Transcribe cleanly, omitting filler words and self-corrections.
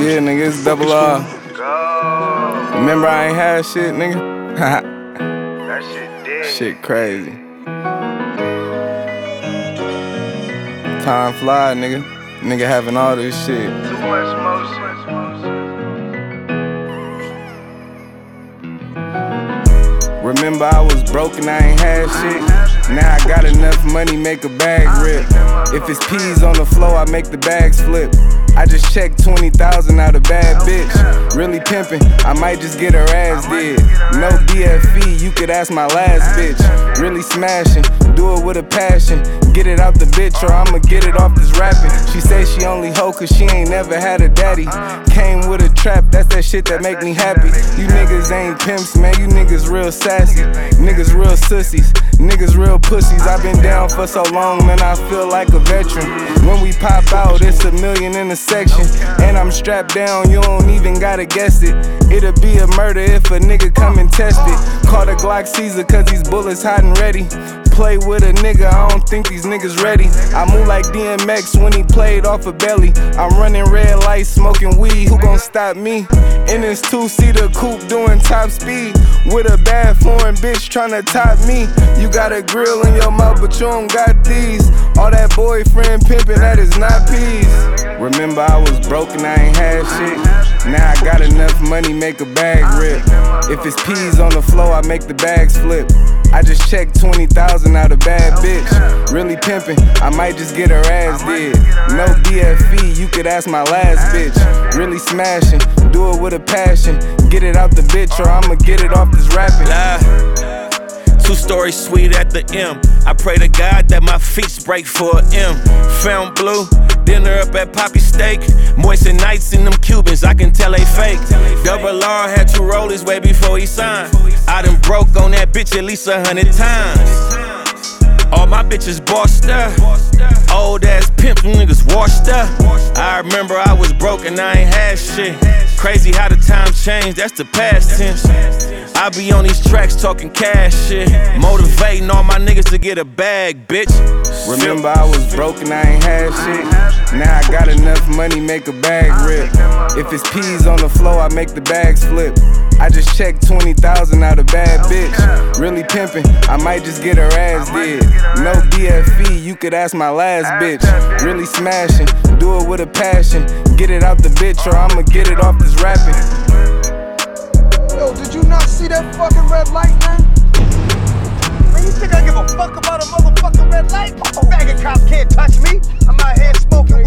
Yeah, nigga, it's double R. Remember I ain't had shit, nigga? That shit dead. Shit crazy. Time fly, nigga. Nigga having all this shit. Too much motion. Remember I was broke and I ain't had shit. Now I got enough money, make a bag rip. If it's peas on the floor, I make the bags flip. I just checked 20,000 out a bad bitch. Really pimpin', I might just get her ass did. No BFE, you could ask my last bitch. Really smashing, do it with a passion. Get it out the bitch or I'ma get it off this rapping. She say she only hoe cause she ain't never had a daddy. Came with a trap, that's that shit that make me happy. You niggas ain't pimps, man, you niggas real sassy. Niggas real sissies, niggas real pussies. I've been down for so long, man, I feel like a veteran. When we pop out, it's a million in the section. And I'm strapped down, you don't even gotta guess it. It'll be a murder if a nigga come and test it. Call the Glock Caesar cause these bullets hot and ready. Play with a nigga, I don't think these niggas ready. I move like DMX when he played off a belly. I'm running red lights, smoking weed, who gon' stop me? In this two-seater coupe doing top speed. With a bad foreign bitch tryna top me. You got a grill in your mouth but you don't got these. All that boyfriend pimpin', that is not peas. Remember I was broke and I ain't had shit. Now I got enough money, make a bag rip. If it's peas on the floor, I make the bags flip. I just checked 20,000 out a bad bitch. Really pimpin', I might just get her ass did. No BFE, you could ask my last bitch. Really smashing, do it with a passion. Get it out the bitch or I'ma get it off this rapping. Two-story suite at the M. I pray to God that my feet break for an M. Found blue, dinner up at Poppy Steak. Moisten nights in them Cubans, I can tell they fake. Double R had 2 rollies way before he signed. I done broke on that bitch at least 100 times. All my bitches bossed up. Old ass pimp, them niggas washed up. I remember I was broke and I ain't had shit. Crazy how the times change, that's the past tense. I be on these tracks talking cash shit. Motivating all my niggas to get a bag, bitch. Remember I was broke and I ain't had shit. Now I got enough money, make a bag rip. If it's peas on the floor, I make the bags flip. I just checked 20,000 out a bad bitch. Really pimpin', I might just get her ass did. No BFE, you could ask my last bitch. Really smashing, do it with a passion. Get it out the bitch or I'ma get it off this rapping. Yo, did you not see that fucking red light, man? Man, you think I give a fuck about a motherfucking red light? Faggot cops can't touch me. I'm out here smoking